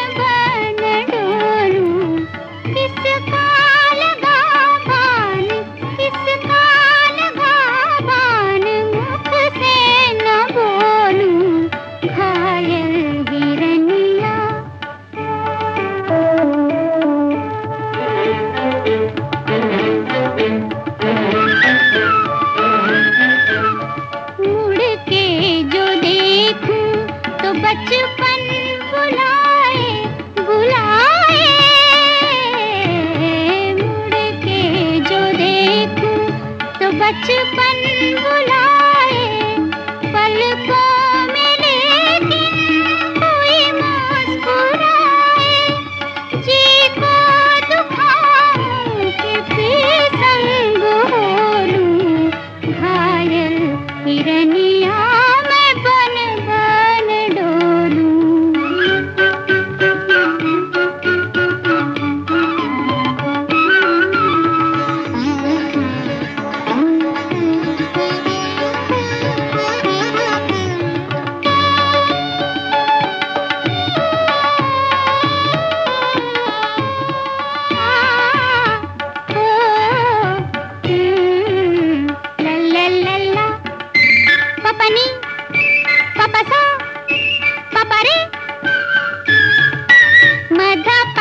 बन डोलूं, किसका लगा बान, किसका लगा बान, मुख से न बोलूं, घायल हिरनिया। मुड़ के जो देखूं तो बचपन बुलाए बुलाए, मुड़ के जो देखूं तो बचपन बुलाए, पलकों में लेकिन कोई मुस्कुराए, जी को दुखाऊं कि फिर संग हो लूं, घायल हिरनिया मैं बन बन डोलूं। ला ला ला, पपनी पपसा पपरे, मधा